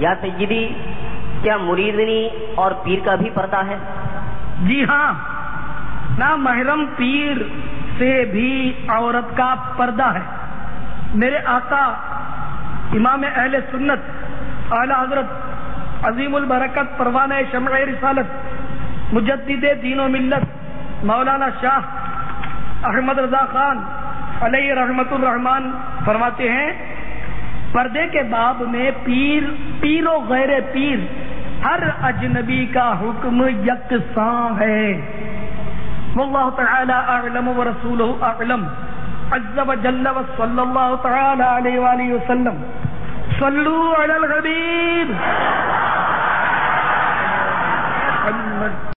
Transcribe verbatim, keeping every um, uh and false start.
या सय्यदी, क्या मुरीदनी और पीर का भी पर्दा है? जी हाँ, ना महरम पीर से भी औरत का पर्दा है। मेरे आका इमाम अहले सुन्नत आला हजरत अजीमुल बरकत परवाना शमअ रिसालत मुजद्दिदे दीनो मिल्लत मौलाना शाह अहमद रजा खान अलैहि रहमतुर रहमान फरमाते हैं, पर्दे के बाब में पीर पीरो गैर पीर हर अजनबी का हुक्म यकसां है। वल्लाहु तआला अअलम व रसूलुहु अअलम अज़्ज़ व जल्ल व सल्लल्लाहु तआला अलैहि व आलिहि वसल्लम। सल्लू अलल हबीब।